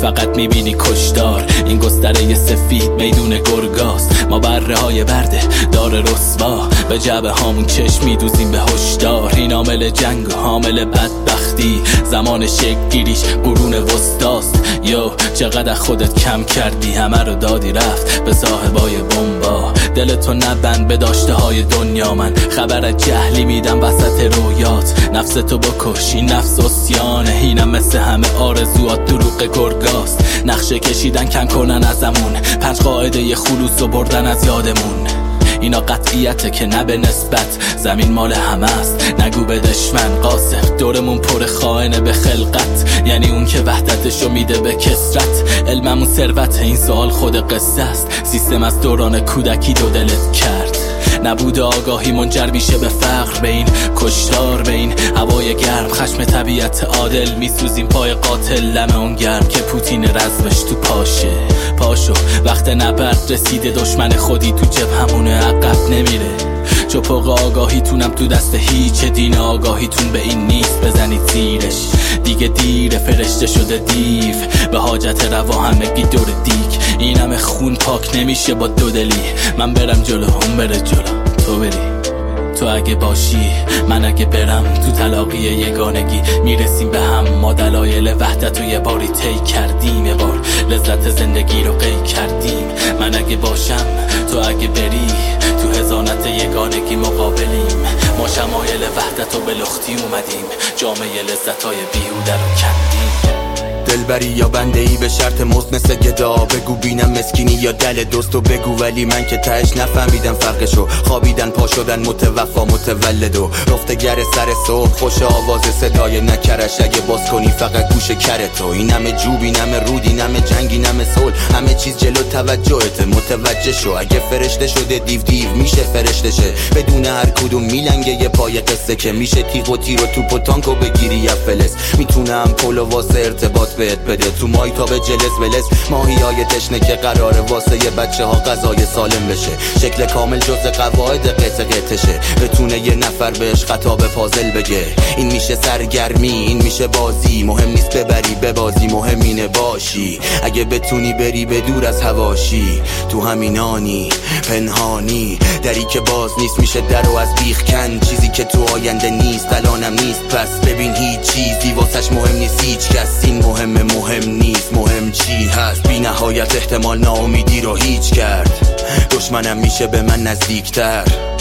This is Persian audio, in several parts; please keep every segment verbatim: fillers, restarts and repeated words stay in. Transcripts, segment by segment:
فقط میبینی کشتار. این گستره سفید میدون گرگاست، ما بره های برده دار رسوا، به جبه هامون چشم میدوزیم به هشدار. این عامل جنگ و حامل بدبختی، زمان شکل گیریش قرون وسطاست. یو چقدر خودت کم کردی، همه رو دادی رفت به صاحبای بمبا. دلتو نبند به داشته های دنیا، من خبر جهلی میدم وسط رویات. نفستو بکش، این نفس اسیانه، اینم مثل همه آرزوات دروغ گرگاست. نقشه کشیدن کن کنن ازمون، پنج قاعده خلوص و بردن از یادمون. اینا قطعیته که نه به نسبت، زمین مال همه است نگو به دشمن. قاصر دورمون پر خائنه به خلقت، یعنی اون که وحدتشو میده به کسرت. علممون ثروت، این سوال خود قصه است. سیستم از دوران کودکی دو دلت کرد، نبود آگاهی منجر میشه به فقر. به این کشتار، به این هوای گرم، خشم طبیعت عادل میسوزیم پای قاتل. لمه اون گرم که پوتین رزمش تو پاشه. پاشو وقت نبرد رسیده، دشمن خودی تو جبهمونه عقب نمیره. چپق آگاهیتونم تو دست هیچ، دین آگاهیتون به این نیست بزنید زیرش. دیگه دیر فرشته شده دیو، به حاجت روا همگی دور دیگ. این همه خون پاک نمیشه با دو دلی، من برم جلو اون بره جلو تو بری. تو اگه باشی من اگه برم، تو تلاقی یگانگی میرسیم به هم. ما دلایل وحدت رو یه باری طی کردیم، یه بار لذت زندگی رو قی کردیم. من اگه باشم تو اگه بری، تو هزانت یگانگی مقابلیم. ما شمایل وحدت رو به لختی اومدیم، جامعه لذتای بیهوده رو کندیم. دلبری یا بنده ای به شرط مزد مثل گدا، بگو بینم مسکینی یا دل دوستو بگو. ولی من که تهش نفهمیدم فرقشو، خوابیدن پا شدن متوفا متولد و رفتگر سر صبح. خوش آواز صدای نکرش اگه باز کنی فقط گوش کرتو. این همه جوب، این همه رود، این همه جنگ، این همه صلح، همه چیز جلو توجهت. متوجه شو اگه فرشته شده دیو دیو میشه فرشته شه. بدون هر کدوم میلنگه یه پای قصه که میشه تیغ و تیر و توپ و تانکو بگیری یا فلس. میتونم پل و واسه ارتباط بهت بده، تو مای تا به جلس بلس. ماهی های تشنه که قراره واسه یه بچه ها غذای سالم بشه. شکل کامل جز قواعد قطع قطشه، بتونه یه نفر بهش خطاب پازل بگه. این میشه سرگرمی، این میشه بازی. مهم نیست ببری ببازی، مهم اینه باشی. اگه بتونی بری به دور از هواشی، تو همینانی پنهانی. دری که باز نیست میشه در و از بیخ کن. چیزی که تو آینده نیست الانم نیست، پس ببین هیچ چیزی واسش مهم نیست هیچ کس. این مهم مهم نیست، مهم چی هست. بی نهایت احتمال ناامیدی رو هیچ کرد. دشمنم میشه به من نزدیکتر،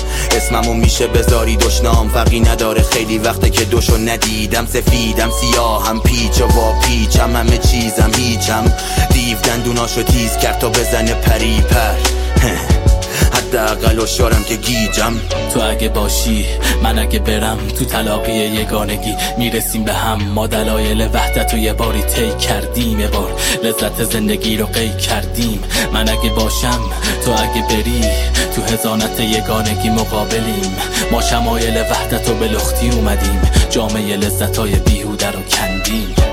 اسممو میشه بذاری دشنام. فرقی نداره خیلی وقته که دوشو ندیدم. سفیدم سیاهم پیچ و وا پیچم، همه چیزم هیچم. دیو دندوناشو تیز کرد تا بزنه پری پر. حداقل هوشیارم که گیجم. تو اگه باشی من اگه برم، تو تلاقی یگانگی میرسیم به هم. ما دلایل وحدت رو یه باری طی کردیم، یه بار لذت زندگی رو قی کردیم. من اگه باشم تو اگه بری، تو هزانت یگانگی مقابلیم. ما شمایل وحدت رو به لختی اومدیم، جامعه لذتای بیهوده رو کندیم.